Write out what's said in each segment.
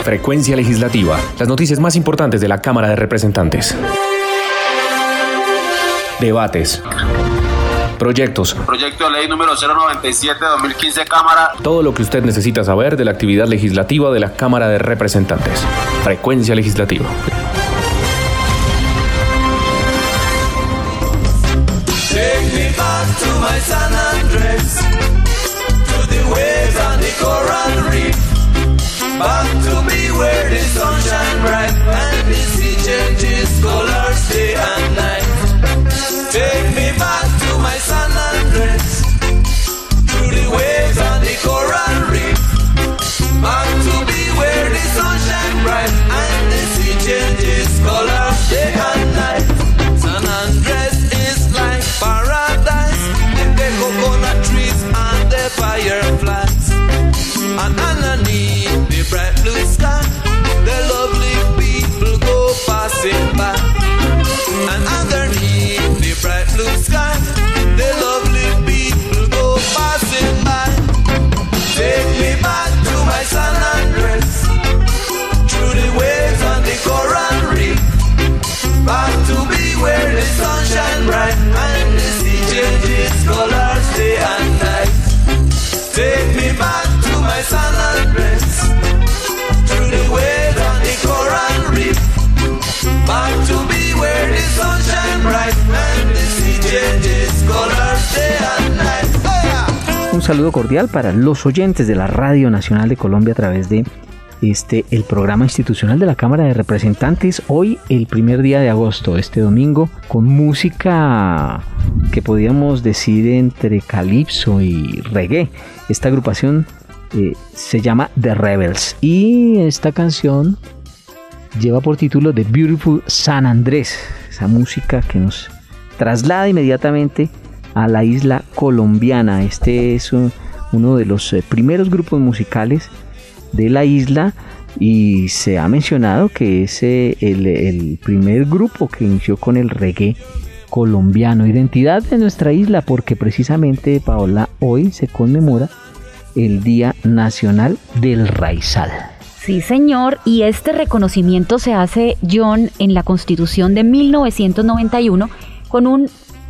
Frecuencia Legislativa. Las noticias más importantes de la Cámara de Representantes. Debates. Proyectos. Proyecto de ley número 097-2015, Cámara. Todo lo que usted necesita saber de la actividad legislativa de la Cámara de Representantes. Frecuencia Legislativa. Take me back to my San Andres, to the waves and the coral reef. Back to me where the sun shine bright and the sea changes colors day and night. Take me back to my San Andres, to the waves and the coral reef. Back to me where the sun shine bright and the sea changes colors day and night. San Andres is like paradise with the coconut trees and the fireflies. And underneath the bright blue sky, the lovely people go passing by. And underneath the bright blue sky, the lovely people go passing by. Take me back to my San Andres, through the waves and the coral reef. Back to be where the sun shine bright and the sea changes colors day and night. Take me back to my San Andres, through the waves and the coral reef. Back to be where the sun shine bright and the sea changes colors day and night. Un saludo cordial para los oyentes de la Radio Nacional de Colombia a través de el programa institucional de la Cámara de Representantes. Hoy, el primer día de agosto, este domingo, con música que podríamos decir entre calipso y reggae. Esta agrupación se llama The Rebels y esta canción lleva por título The Beautiful San Andrés, esa música que nos traslada inmediatamente a la isla colombiana. Este es uno de los primeros grupos musicales de la isla y se ha mencionado que es el primer grupo que inició con el reggae colombiano, identidad de nuestra isla, porque precisamente, Paola, hoy se conmemora el Día Nacional del Raizal. Sí, señor, y este reconocimiento se hace, John, en la Constitución de 1991 con un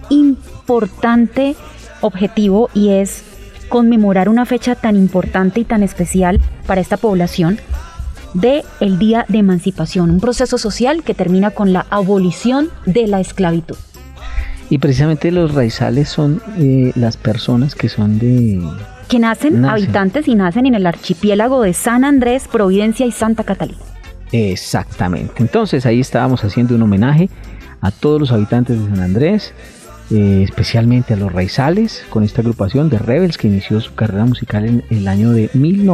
importante objetivo, y es conmemorar una fecha tan importante y tan especial para esta población de el Día de Emancipación, un proceso social que termina con la abolición de la esclavitud. Y precisamente los raizales son las personas que son que nacen, habitantes y nacen en el archipiélago de San Andrés, Providencia y Santa Catalina. Exactamente. Entonces ahí estábamos haciendo un homenaje a todos los habitantes de San Andrés, especialmente a los raizales, con esta agrupación de Rebels que inició su carrera musical en el año de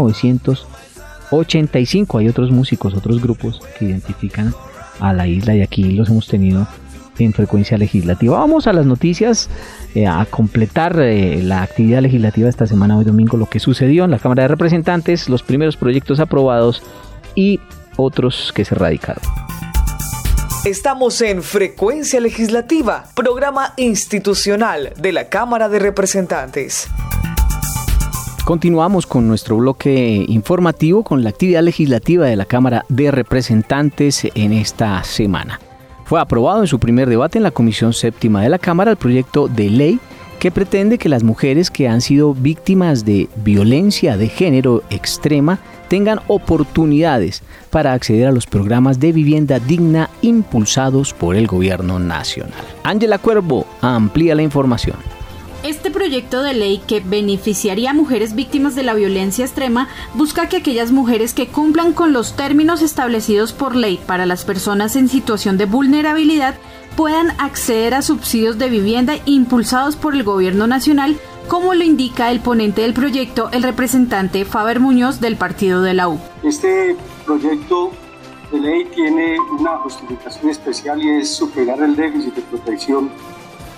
1985. Hay otros músicos, otros grupos que identifican a la isla y aquí los hemos tenido en Frecuencia Legislativa. Vamos a las noticias, a completar la actividad legislativa esta semana, hoy domingo, lo que sucedió en la Cámara de Representantes, los primeros proyectos aprobados y otros que se radicaron. Estamos en Frecuencia Legislativa, programa institucional de la Cámara de Representantes. Continuamos con nuestro bloque informativo con la actividad legislativa de la Cámara de Representantes en esta semana. Fue aprobado en su primer debate en la Comisión Séptima de la Cámara el proyecto de ley que pretende que las mujeres que han sido víctimas de violencia de género extrema tengan oportunidades para acceder a los programas de vivienda digna impulsados por el Gobierno Nacional. Ángela Cuervo amplía la información. Este proyecto de ley, que beneficiaría a mujeres víctimas de la violencia extrema, busca que aquellas mujeres que cumplan con los términos establecidos por ley para las personas en situación de vulnerabilidad puedan acceder a subsidios de vivienda impulsados por el Gobierno Nacional, como lo indica el ponente del proyecto, el representante Faber Muñoz del partido de la U. Este proyecto de ley tiene una justificación especial y es superar el déficit de protección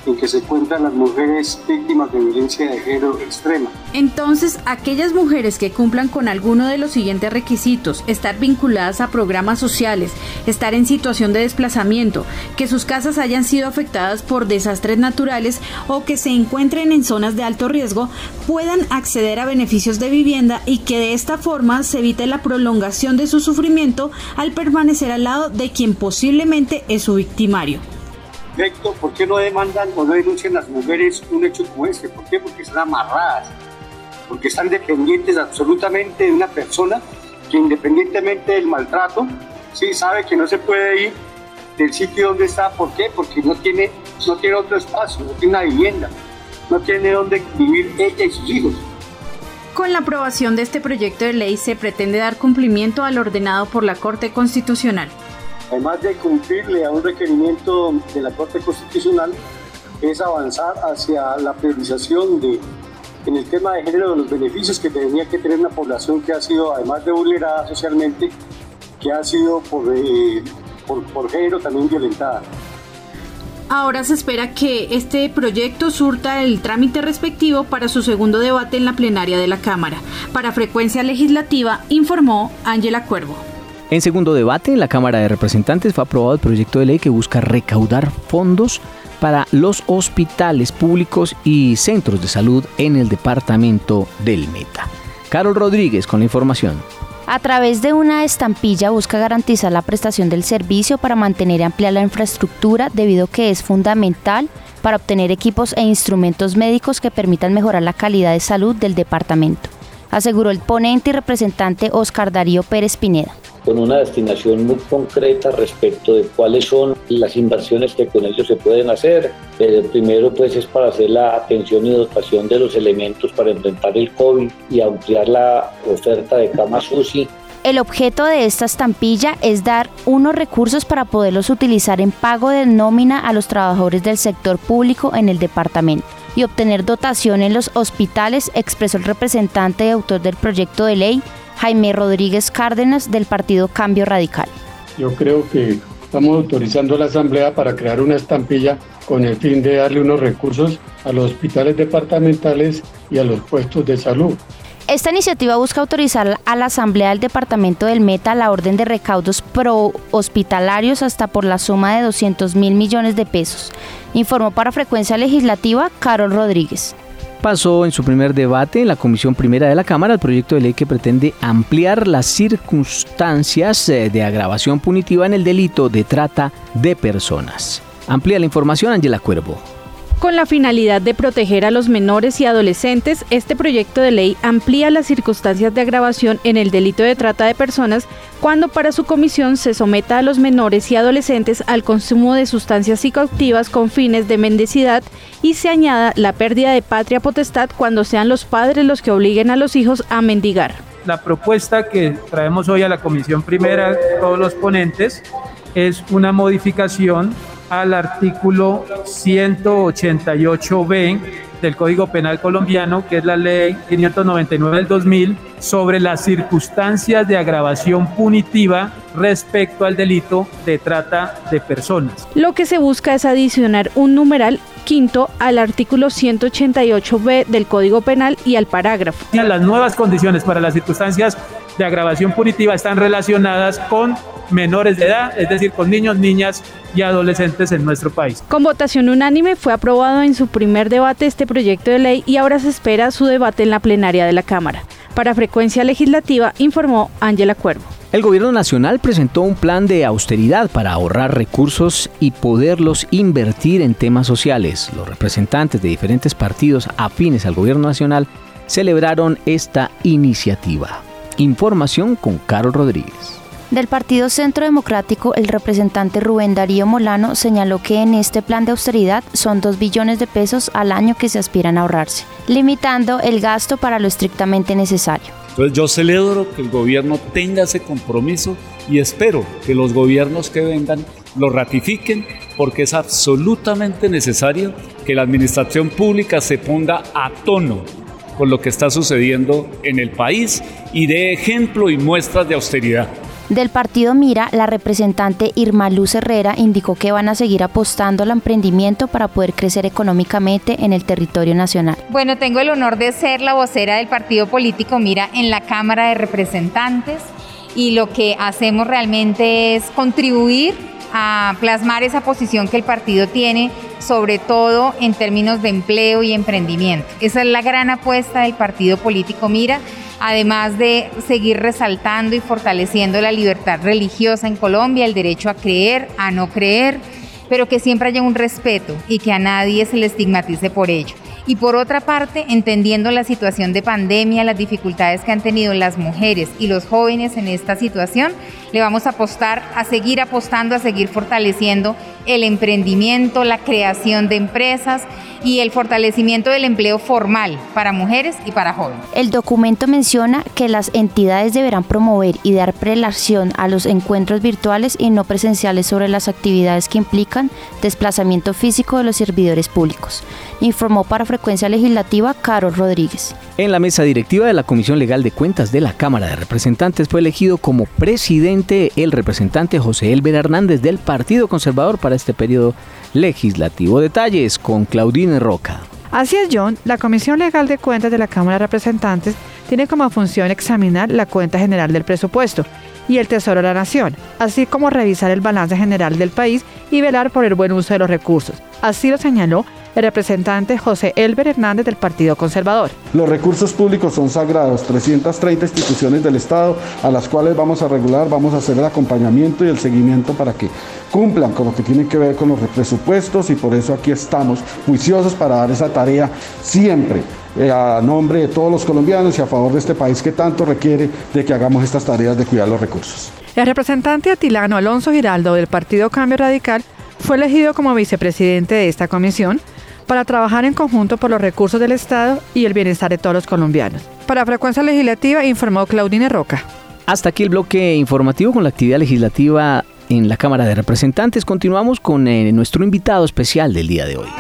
en que se encuentran las mujeres víctimas de violencia de género extrema. Entonces, aquellas mujeres que cumplan con alguno de los siguientes requisitos: estar vinculadas a programas sociales, estar en situación de desplazamiento, que sus casas hayan sido afectadas por desastres naturales o que se encuentren en zonas de alto riesgo, puedan acceder a beneficios de vivienda y que de esta forma se evite la prolongación de su sufrimiento al permanecer al lado de quien posiblemente es su victimario. Perfecto, ¿por qué no demandan o no denuncian las mujeres un hecho como este? ¿Por qué? Porque están amarradas, porque están dependientes absolutamente de una persona que, independientemente del maltrato, sí sabe que no se puede ir del sitio donde está. ¿Por qué? Porque no tiene otro espacio, no tiene una vivienda, no tiene donde vivir ella y sus hijos. Con la aprobación de este proyecto de ley se pretende dar cumplimiento al ordenado por la Corte Constitucional. Además de cumplirle a un requerimiento de la Corte Constitucional, es avanzar hacia la priorización en el tema de género de los beneficios que tenía que tener una población que ha sido, además de vulnerada socialmente, que ha sido por género también violentada. Ahora se espera que este proyecto surta el trámite respectivo para su segundo debate en la plenaria de la Cámara. Para Frecuencia Legislativa, informó Ángela Cuervo. En segundo debate, en la Cámara de Representantes fue aprobado el proyecto de ley que busca recaudar fondos para los hospitales públicos y centros de salud en el departamento del Meta. Carol Rodríguez con la información. A través de una estampilla busca garantizar la prestación del servicio para mantener y ampliar la infraestructura, debido a que es fundamental para obtener equipos e instrumentos médicos que permitan mejorar la calidad de salud del departamento, aseguró el ponente y representante Oscar Darío Pérez Pineda. Con una destinación muy concreta respecto de cuáles son las inversiones que con ellos se pueden hacer. Primero pues es para hacer la atención y dotación de los elementos para enfrentar el COVID y ampliar la oferta de camas UCI. El objeto de esta estampilla es dar unos recursos para poderlos utilizar en pago de nómina a los trabajadores del sector público en el departamento y obtener dotación en los hospitales, expresó el representante y autor del proyecto de ley, Jaime Rodríguez Cárdenas, del partido Cambio Radical. Yo creo que estamos autorizando a la Asamblea para crear una estampilla con el fin de darle unos recursos a los hospitales departamentales y a los puestos de salud. Esta iniciativa busca autorizar a la Asamblea del Departamento del Meta la orden de recaudos pro-hospitalarios hasta por la suma de 200.000 millones de pesos. Informó para Frecuencia Legislativa Carol Rodríguez. Pasó en su primer debate en la Comisión Primera de la Cámara el proyecto de ley que pretende ampliar las circunstancias de agravación punitiva en el delito de trata de personas. Amplía la información Ángela Cuervo. Con la finalidad de proteger a los menores y adolescentes, este proyecto de ley amplía las circunstancias de agravación en el delito de trata de personas cuando para su comisión se someta a los menores y adolescentes al consumo de sustancias psicoactivas con fines de mendicidad y se añada la pérdida de patria potestad cuando sean los padres los que obliguen a los hijos a mendigar. La propuesta que traemos hoy a la Comisión Primera, todos los ponentes, es una modificación al artículo 188b del Código Penal colombiano, que es la ley 599 del 2000, sobre las circunstancias de agravación punitiva respecto al delito de trata de personas. Lo que se busca es adicionar un numeral quinto al artículo 188b del Código Penal y al parágrafo. Las nuevas condiciones para las circunstancias de agravación punitiva están relacionadas con menores de edad, es decir, con niños, niñas y adolescentes en nuestro país. Con votación unánime fue aprobado en su primer debate este proyecto de ley y ahora se espera su debate en la plenaria de la Cámara. Para Frecuencia Legislativa, informó Ángela Cuervo. El Gobierno Nacional presentó un plan de austeridad para ahorrar recursos y poderlos invertir en temas sociales. Los representantes de diferentes partidos afines al Gobierno Nacional celebraron esta iniciativa. Información con Carol Rodríguez. Del Partido Centro Democrático, el representante Rubén Darío Molano señaló que en este plan de austeridad son 2 billones de pesos al año que se aspiran a ahorrarse, limitando el gasto para lo estrictamente necesario. Entonces yo celebro que el gobierno tenga ese compromiso y espero que los gobiernos que vengan lo ratifiquen, porque es absolutamente necesario que la administración pública se ponga a tono con lo que está sucediendo en el país y dé ejemplo y muestras de austeridad. Del partido Mira, la representante Irma Luz Herrera indicó que van a seguir apostando al emprendimiento para poder crecer económicamente en el territorio nacional. Bueno, tengo el honor de ser la vocera del partido político Mira en la Cámara de Representantes y lo que hacemos realmente es contribuir a plasmar esa posición que el partido tiene, sobre todo en términos de empleo y emprendimiento. Esa es la gran apuesta del partido político Mira, además de seguir resaltando y fortaleciendo la libertad religiosa en Colombia, el derecho a creer, a no creer, pero que siempre haya un respeto y que a nadie se le estigmatice por ello. Y por otra parte, entendiendo la situación de pandemia, las dificultades que han tenido las mujeres y los jóvenes en esta situación, le vamos a apostar, a seguir apostando, a seguir fortaleciendo el emprendimiento, la creación de empresas y el fortalecimiento del empleo formal para mujeres y para jóvenes. El documento menciona que las entidades deberán promover y dar prelación a los encuentros virtuales y no presenciales sobre las actividades que implican desplazamiento físico de los servidores públicos. Informó para Frecuencia Legislativa Carol Rodríguez. En la mesa directiva de la Comisión Legal de Cuentas de la Cámara de Representantes fue elegido como presidente el representante José Elber Hernández del Partido Conservador para este periodo legislativo. Detalles con Claudine Roca. Así es, John. La Comisión Legal de Cuentas de la Cámara de Representantes tiene como función examinar la cuenta general del presupuesto y el Tesoro de la Nación, así como revisar el balance general del país y velar por el buen uso de los recursos. Así lo señaló el representante José Elber Hernández del Partido Conservador. Los recursos públicos son sagrados, 330 instituciones del Estado a las cuales vamos a regular, vamos a hacer el acompañamiento y el seguimiento para que cumplan con lo que tiene que ver con los presupuestos y por eso aquí estamos juiciosos para dar esa tarea siempre a nombre de todos los colombianos y a favor de este país que tanto requiere de que hagamos estas tareas de cuidar los recursos. El representante atilano Alonso Giraldo del Partido Cambio Radical fue elegido como vicepresidente de esta comisión para trabajar en conjunto por los recursos del Estado y el bienestar de todos los colombianos. Para Frecuencia Legislativa informó Claudine Roca. Hasta aquí el bloque informativo con la actividad legislativa en la Cámara de Representantes. Continuamos con nuestro invitado especial del día de hoy.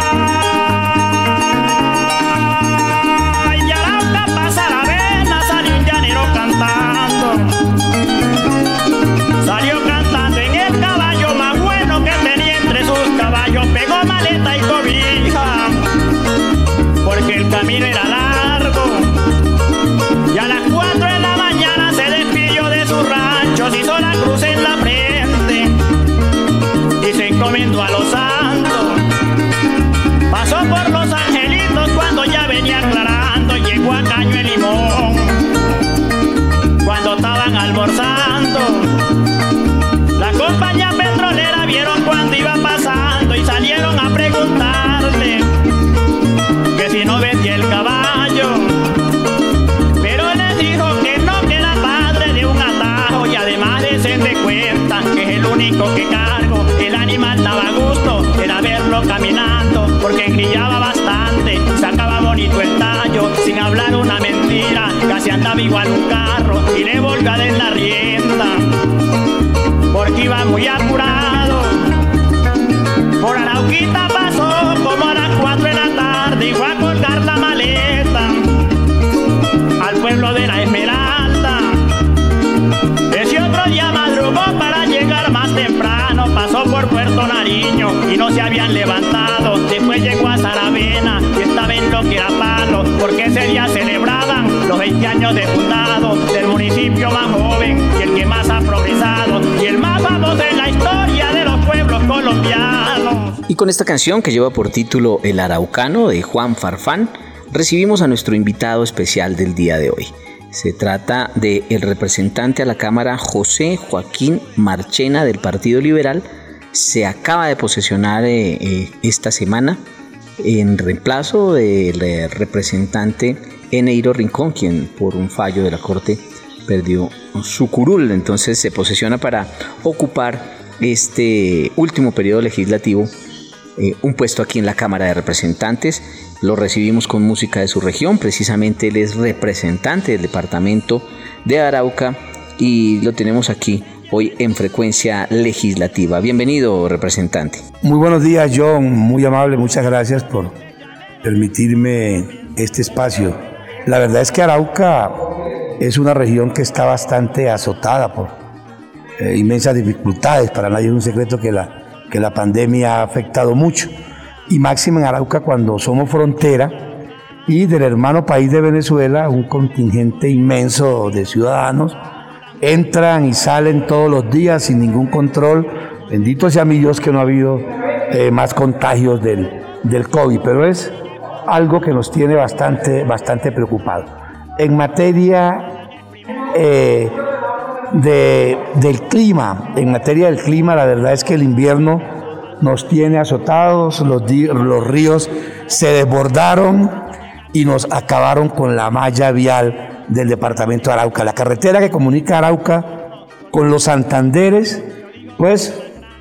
Porque el camino era largo y a las 4 de la mañana se despidió de su rancho, se hizo la cruz en la frente y se encomendó a los santos. Pasó por los angelitos cuando ya venía aclarando, llegó a Caño de Limón cuando estaban almorzando. La compañía petrolera vieron cuando iba pasando y salieron a preguntarle que si no vendía el caballo, pero les dijo que no, que era padre de un atajo y además de ser de cuenta que es el único que cargo. El animal daba gusto, era verlo caminando porque engrillaba bastante, sacaba bonito el tallo, sin hablar una mentira, casi andaba igual un carro y le volvió a dar la rienda porque iba muy apurado. Por Arauquita pasó como a las 4 de la tarde y fue a colgar la maleta al pueblo de la Esmeralda. Ese otro día madrugó para llegar más temprano, pasó por Puerto Nariño y no se habían levantado. Después llegó a Saravena y estaba en lo que era palo, porque ese día celebraban los 20 años de fundado del municipio más joven y el que más ha progresado y el más famoso en la historia de los pueblos colombianos. Y con esta canción que lleva por título El Araucano de Juan Farfán, recibimos a nuestro invitado especial del día de hoy. Se trata del representante a la Cámara José Joaquín Marchena del Partido Liberal. Se acaba de posesionar esta semana en reemplazo del representante Eneiro Rincón, quien por un fallo de la Corte perdió su curul. Entonces se posesiona para ocupar este último periodo legislativo un puesto aquí en la Cámara de Representantes. Lo recibimos con música de su región, precisamente él es representante del departamento de Arauca y lo tenemos aquí hoy en Frecuencia Legislativa. Bienvenido, representante. Muy buenos días, John, muy amable, muchas gracias por permitirme este espacio. La verdad es que Arauca es una región que está bastante azotada por inmensas dificultades. Para nadie es un secreto que la pandemia ha afectado mucho, y máxima en Arauca, cuando somos frontera y del hermano país de Venezuela, un contingente inmenso de ciudadanos entran y salen todos los días sin ningún control. Bendito sea mi Dios que no ha habido más contagios del COVID, pero es algo que nos tiene bastante preocupados. En materia del clima, la verdad es que el invierno nos tiene azotados, los ríos se desbordaron y nos acabaron con la malla vial del departamento de Arauca. La carretera que comunica Arauca con los Santanderes, pues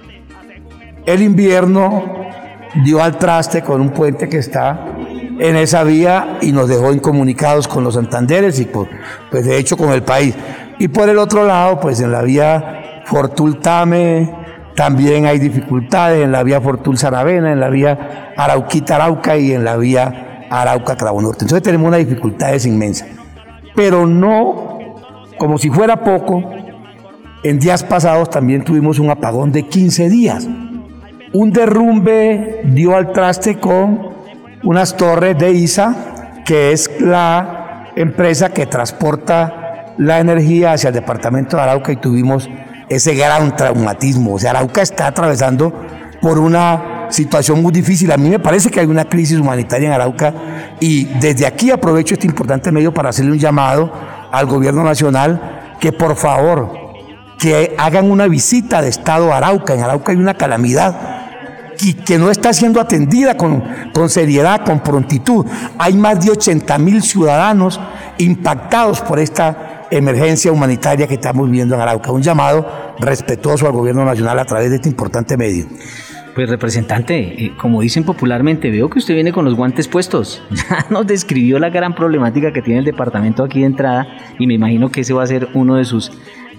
el invierno dio al traste con un puente que está en esa vía y nos dejó incomunicados con los Santanderes y pues de hecho con el país. Y por el otro lado, pues en la vía Fortul-Tame también hay dificultades, en la vía Fortul-Saravena, en la vía Arauquita-Arauca y en la vía Arauca-Cravo Norte. Entonces tenemos unas dificultades inmensas. Pero no, como si fuera poco, en días pasados también tuvimos un apagón de 15 días. Un derrumbe dio al traste con unas torres de ISA, que es la empresa que transporta la energía hacia el departamento de Arauca, y tuvimos ese gran traumatismo. O sea, Arauca está atravesando por una situación muy difícil. A mí me parece que hay una crisis humanitaria en Arauca, y desde aquí aprovecho este importante medio para hacerle un llamado al gobierno nacional que por favor que hagan una visita de estado a Arauca. En Arauca hay una calamidad y que no está siendo atendida con seriedad, con prontitud. Hay más de 80,000 ciudadanos impactados por esta emergencia humanitaria que estamos viviendo en Arauca. Un llamado respetuoso al gobierno nacional a través de este importante medio. Pues representante, como dicen popularmente, veo que usted viene con los guantes puestos. Ya nos describió la gran problemática que tiene el departamento aquí de entrada, y me imagino que ese va a ser uno de sus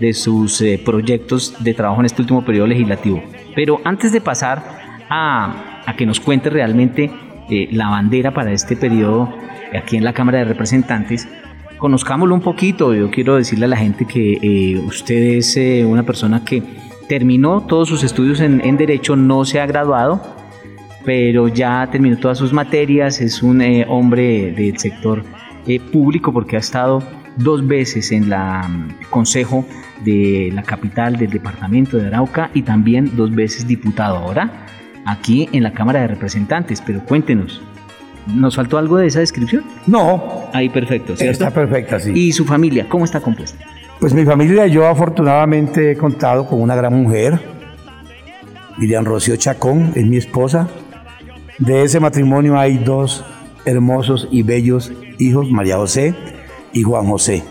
proyectos de trabajo en este último periodo legislativo. Pero antes de pasar a que nos cuente realmente la bandera para este periodo aquí en la Cámara de Representantes, conozcámoslo un poquito. Yo quiero decirle a la gente que usted es una persona que terminó todos sus estudios en Derecho, no se ha graduado, pero ya terminó todas sus materias. Es un hombre del sector público, porque ha estado 2 veces en la Consejo de la capital del departamento de Arauca y también 2 veces diputado. Ahora aquí en la Cámara de Representantes. Pero cuéntenos, ¿nos faltó algo de esa descripción? No. Ahí perfecto, ¿cierto? Está perfecta, sí. ¿Y su familia, cómo está compuesta? Pues mi familia, yo afortunadamente he contado con una gran mujer, Miriam Rocío Chacón, es mi esposa. De ese matrimonio hay 2 hermosos y bellos hijos, María José y Juan José.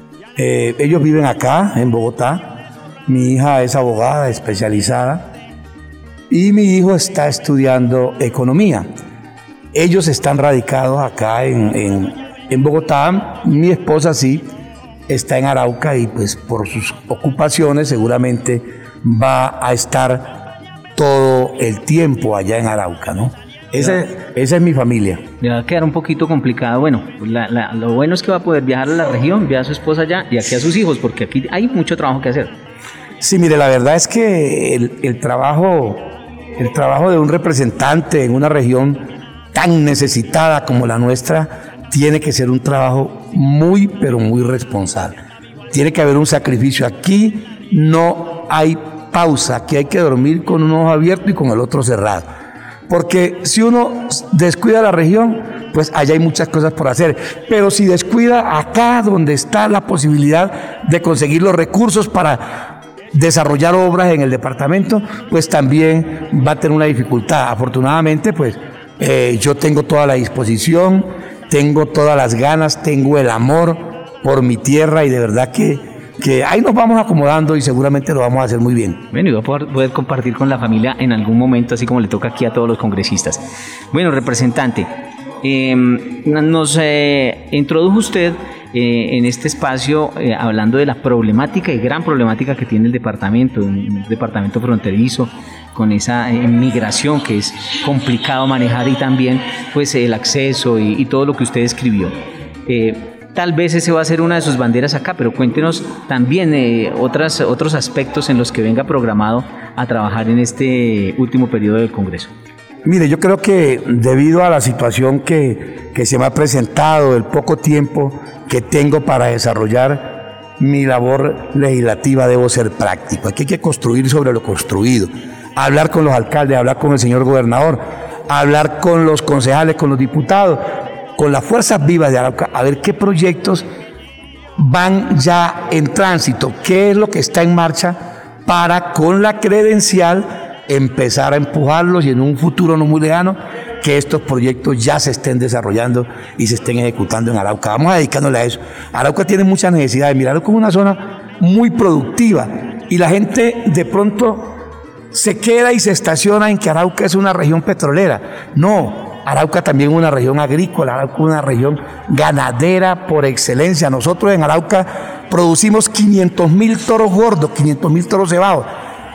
Ellos viven acá, en Bogotá. Mi hija es abogada especializada y mi hijo está estudiando economía. Ellos están radicados acá en Bogotá. Mi esposa sí está en Arauca, y pues por sus ocupaciones seguramente va a estar todo el tiempo allá en Arauca, ¿no? Esa es mi familia. Le va a quedar un poquito complicado. Bueno, lo bueno es que va a poder viajar a la región, ver a su esposa allá y aquí a sus hijos, porque aquí hay mucho trabajo que hacer. Sí, mire, la verdad es que el trabajo de un representante en una región tan necesitada como la nuestra tiene que ser un trabajo muy, pero muy responsable. Tiene que haber un sacrificio. Aquí no hay pausa, aquí hay que dormir con un ojo abierto y con el otro cerrado. Porque si uno descuida la región, pues allá hay muchas cosas por hacer. Pero si descuida acá, donde está la posibilidad de conseguir los recursos para desarrollar obras en el departamento, pues también va a tener una dificultad. Afortunadamente, pues yo tengo toda la disposición, tengo todas las ganas, tengo el amor por mi tierra, y de verdad que ahí nos vamos acomodando y seguramente lo vamos a hacer muy bien. Bueno, y va a poder compartir con la familia en algún momento, así como le toca aquí a todos los congresistas. Bueno, representante, nos introdujo usted en este espacio hablando de la problemática y gran problemática que tiene el departamento, un departamento fronterizo, con esa migración que es complicado manejar, y también pues el acceso y todo lo que usted escribió. tal vez ese va a ser una de sus banderas acá, pero cuéntenos también otros aspectos en los que venga programado a trabajar en este último periodo del Congreso. Mire, yo creo que debido a la situación que se me ha presentado, el poco tiempo que tengo para desarrollar mi labor legislativa, debo ser práctico. Aquí hay que construir sobre lo construido, hablar con los alcaldes, hablar con el señor gobernador, hablar con los concejales, con los diputados, con las fuerzas vivas de Arauca, a ver qué proyectos van ya en tránsito, qué es lo que está en marcha para, con la credencial, empezar a empujarlos y en un futuro no muy lejano que estos proyectos ya se estén desarrollando y se estén ejecutando en Arauca. Vamos a dedicándole a eso. Arauca tiene muchas necesidades. Mira, Arauca es una zona muy productiva y la gente de pronto se queda y se estaciona en que Arauca es una región petrolera. No, Arauca también es una región agrícola, Arauca es una región ganadera por excelencia. Nosotros en Arauca producimos 500.000 toros gordos, 500.000 toros cebados.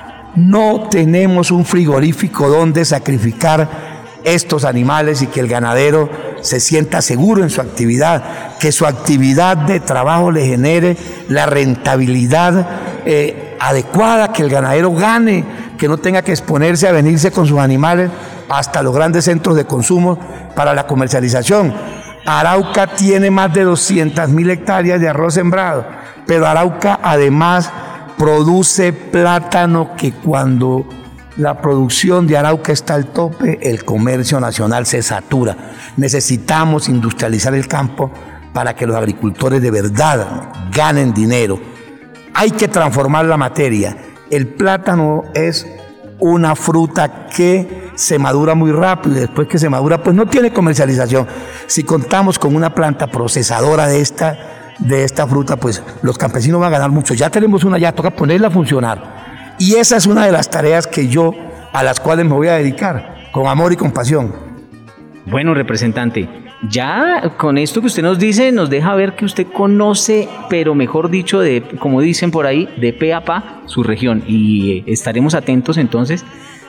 No tenemos un frigorífico donde sacrificar estos animales y que el ganadero se sienta seguro en su actividad, que su actividad de trabajo le genere la rentabilidad adecuada, que el ganadero gane, que no tenga que exponerse a venirse con sus animales hasta los grandes centros de consumo para la comercialización. Arauca tiene más de 200.000 hectáreas de arroz sembrado, pero Arauca además produce plátano, que cuando la producción de Arauca está al tope, el comercio nacional se satura. Necesitamos industrializar el campo para que los agricultores de verdad ganen dinero. Hay que transformar la materia. El plátano es una fruta que se madura muy rápido y después que se madura pues no tiene comercialización. Si contamos con una planta procesadora de esta fruta, pues los campesinos van a ganar mucho. Ya tenemos una, ya toca ponerla a funcionar. Y esa es una de las tareas a las cuales me voy a dedicar, con amor y con pasión. Bueno, representante, ya con esto que usted nos dice, nos deja ver que usted conoce, pero mejor dicho, como dicen por ahí, de pe a pa su región. Y estaremos atentos entonces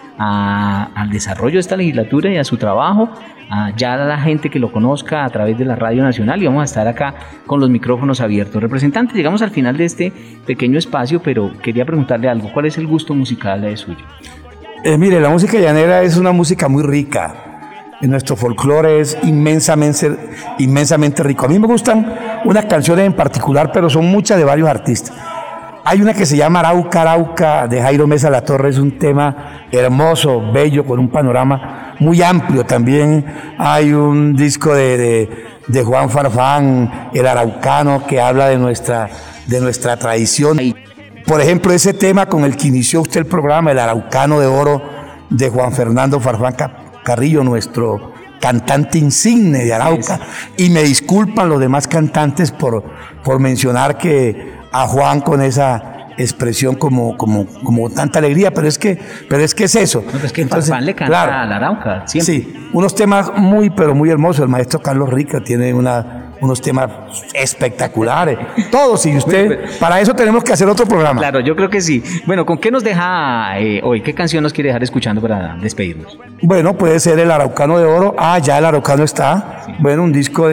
al desarrollo de esta legislatura y a su trabajo, ya a la gente que lo conozca a través de la Radio Nacional, y vamos a estar acá con los micrófonos abiertos. Representante, llegamos al final de este pequeño espacio, pero quería preguntarle algo. ¿Cuál es el gusto musical de suyo? Mire, la música llanera es una música muy rica. Nuestro folclore es inmensamente rico. A mí me gustan unas canciones en particular, pero son muchas de varios artistas. Hay una que se llama Arauca, Arauca, de Jairo Mesa La Torre. Es un tema hermoso, bello, con un panorama muy amplio. También hay un disco de Juan Farfán, El Araucano, que habla de nuestra tradición. Por ejemplo, ese tema con el que inició usted el programa, El Araucano de Oro, de Juan Fernando Farfán Carrillo, nuestro cantante insigne de Arauca. Y me disculpan los demás cantantes por mencionar que a Juan con esa expresión como tanta alegría, pero es que es eso. No, es que Farfán le canta, claro, a la Arauca siempre. Sí, unos temas muy hermosos. El maestro Carlos Rica tiene unos temas espectaculares. Todos, y usted, para eso tenemos que hacer otro programa. Claro, yo creo que sí. Bueno, ¿con qué nos deja hoy? ¿Qué canción nos quiere dejar escuchando para despedirnos? Bueno, puede ser El Araucano de Oro. Ya El Araucano está. Sí. Bueno, un disco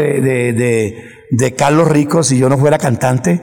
de Carlos Rico, Si yo no fuera cantante,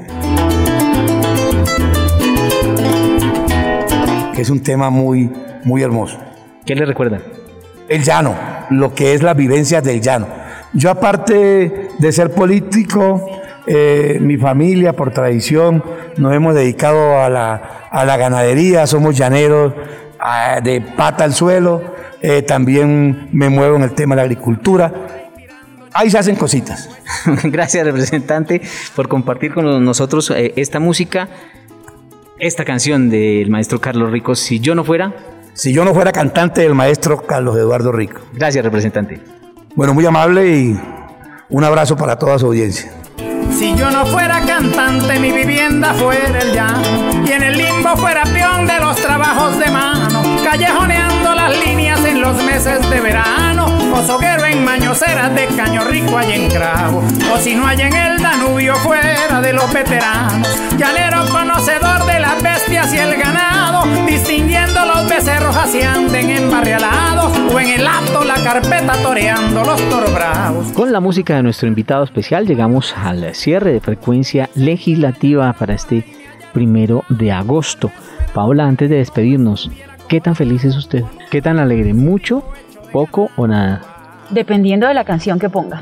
que es un tema muy, muy hermoso. ¿Qué le recuerda? El llano, lo que es la vivencia del llano. Yo, aparte de ser político, mi familia, por tradición, nos hemos dedicado a la ganadería, somos llaneros de pata al suelo, también me muevo en el tema de la agricultura. Ahí se hacen cositas. Gracias, representante, por compartir con nosotros esta música. Esta canción del maestro Carlos Rico, Si yo no fuera cantante, del maestro Carlos Eduardo Rico. Gracias, representante. Bueno, muy amable y un abrazo para toda su audiencia. Si yo no fuera cantante, mi vivienda fuera el llano, y en el limbo fuera peón de los trabajos de mano, callejoneando la las líneas en los meses de verano, o soguero en mañoceras de Caño Rico hay en Cravo, o si no hay en el Danubio fuera de los veteranos, llanero conocedor de las bestias y el ganado, distinguiendo los becerros así anden embarrialados, o en el acto la carpeta toreando los toros bravos. Con la música de nuestro invitado especial llegamos al cierre de Frecuencia Legislativa para este 1 de agosto. Paola, antes de despedirnos, ¿qué tan feliz es usted? ¿Qué tan alegre? ¿Mucho, poco o nada? Dependiendo de la canción que ponga.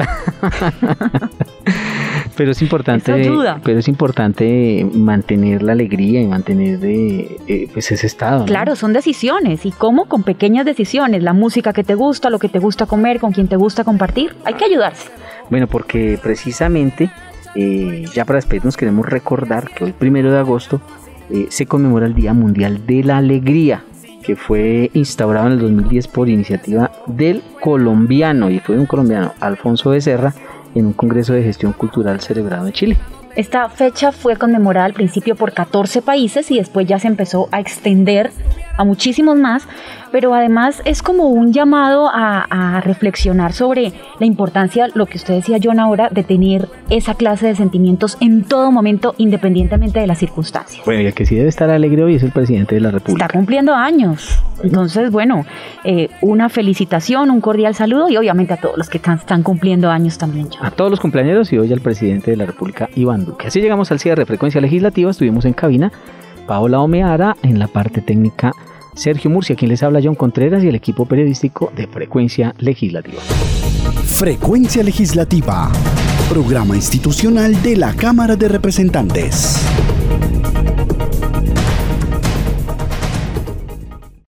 Pero es importante mantener la alegría y mantener pues ese estado, ¿no? Claro, son decisiones. ¿Y cómo? Con pequeñas decisiones. La música que te gusta, lo que te gusta comer, con quien te gusta compartir. Hay que ayudarse. Bueno, porque precisamente, ya para despedirnos, queremos recordar que hoy 1 de agosto se conmemora el Día Mundial de la Alegría, que fue instaurado en el 2010 por iniciativa del colombiano, y fue un colombiano, Alfonso Becerra, en un congreso de gestión cultural celebrado en Chile. Esta fecha fue conmemorada al principio por 14 países y después ya se empezó a extender a muchísimos más, pero además es como un llamado a reflexionar sobre la importancia, lo que usted decía, John, ahora, de tener esa clase de sentimientos en todo momento, independientemente de las circunstancias. Bueno, y el que sí debe estar alegre hoy es el presidente de la República. Está cumpliendo años. Entonces, bueno, una felicitación, un cordial saludo y obviamente a todos los que están cumpliendo años también, John. A todos los cumpleaños y hoy al presidente de la República, Iván Duque. Así llegamos al cierre de Frecuencia Legislativa. Estuvimos en cabina Paola Omeara, en la parte técnica Sergio Murcia, quien les habla, John Contreras, y el equipo periodístico de Frecuencia Legislativa. Frecuencia Legislativa, programa institucional de la Cámara de Representantes.